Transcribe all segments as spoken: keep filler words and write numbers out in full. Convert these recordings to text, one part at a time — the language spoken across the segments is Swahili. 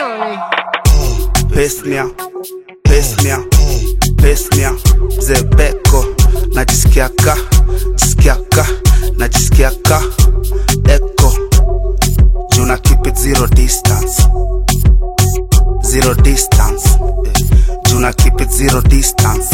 Pesnia, pesnia, pesnia, Zebeko, najisikia ka, jisikia ka, najisikia ka, Eko, Juna keep it zero distance, zero distance, Juna keep it zero distance,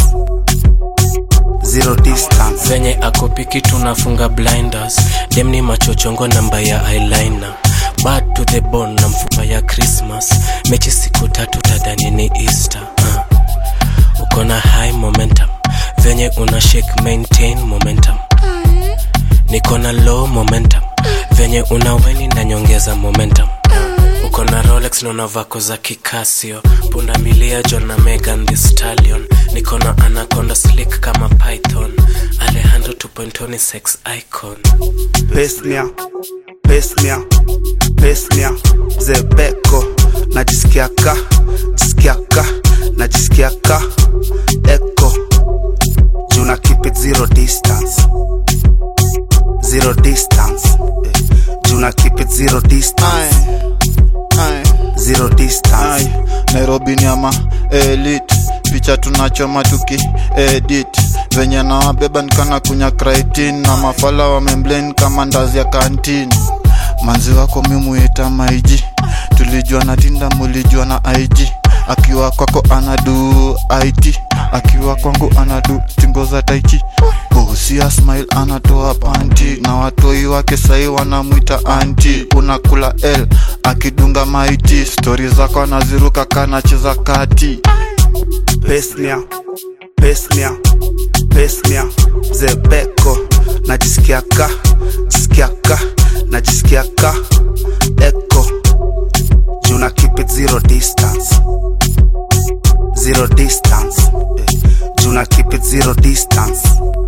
zero distance. Venye akopiki tunafunga blinders, dem ni machochongo namba ya eyeliner, bad to the bone na mfupa ya Christmas, mechi siku tatu tadhani ni Easter. uh. Ukona high momentum, venye una shake maintain momentum. Nikona low momentum, venye una weni na nyongeza momentum. Ukona Rolex nona vako za Kikasio, punda milia John na Megan Thee Stallion. Nikona anaconda slick kama Python, Alejandro two point oh ni sex icon. Pesnia, pesnia, pesnia, Zebeko, najisikia ka, jisikia ka, najisikia ka, Eko, Juna keep it zero distance, zero distance, Juna keep it zero distance, Aye. zero distance. Aye. Nairobi ni ama elite, picha tunachoma tuki edit, venye na wabeba nikana kunya kraitin, na mafala wamemblend kama ndazi ya kantin. Manzi wako mimuita maiji, tulijua na tinda mulijua na I G. Akiwa kwako anadu I T, akiwa kwangu anadu tingo za taichi. Bosia smile anatoa panty, na watoi wake sai wanamuita auntie. Unakula L akidunga maiti, story zako anaziruka kana cheza kati. Pesnia, pesnia, pesnia, Zebeko, najisikia ka, jisikia ka, najisikia ka, Eko, Juna keep it zero distance, zero distance, Juna keep it zero distance,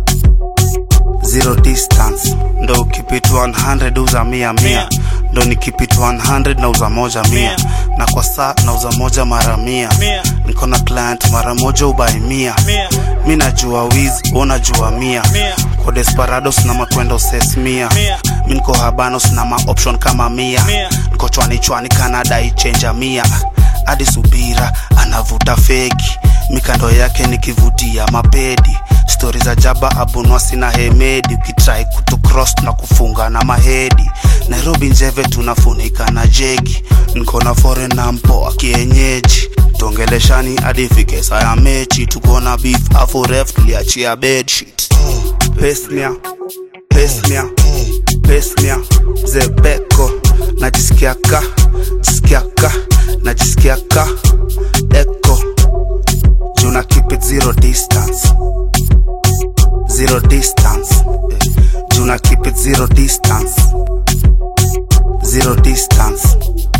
zero distance. Ndo keep it one hundred uza mia mia, ndo ni keep it one hundred na uza moja mia, na kwa saa na uza moja mara mia. Niko na client mara moja ubai mia, mi najua wizi, unajua mia. Kwa Desperados na makwendo ses mia, mi niko Habanos na ma option kama mia. Niko chwani chwani Canada ichenja mia. Adi Subira anavuta feki, mikando yake nikivutia mapedi. Story za Jaba Abunwasi na Hemedi, ukitry kutu cross na kufunga na mahedi. Nairobi Njeve tunafunika na jegi, niko na foreign na mpoa kienyeji. Tongeleshani hadi fike saa ya mechi, tuko na beef afu ref tuliachia bedsheet. Pesnia, pesnia, pesnia, Zebeko, najisikia ka, jisikia ka, najisikia ka, Eko, Juna keep it zero distance, zero distance, Juna keep it zero distance, zero distance.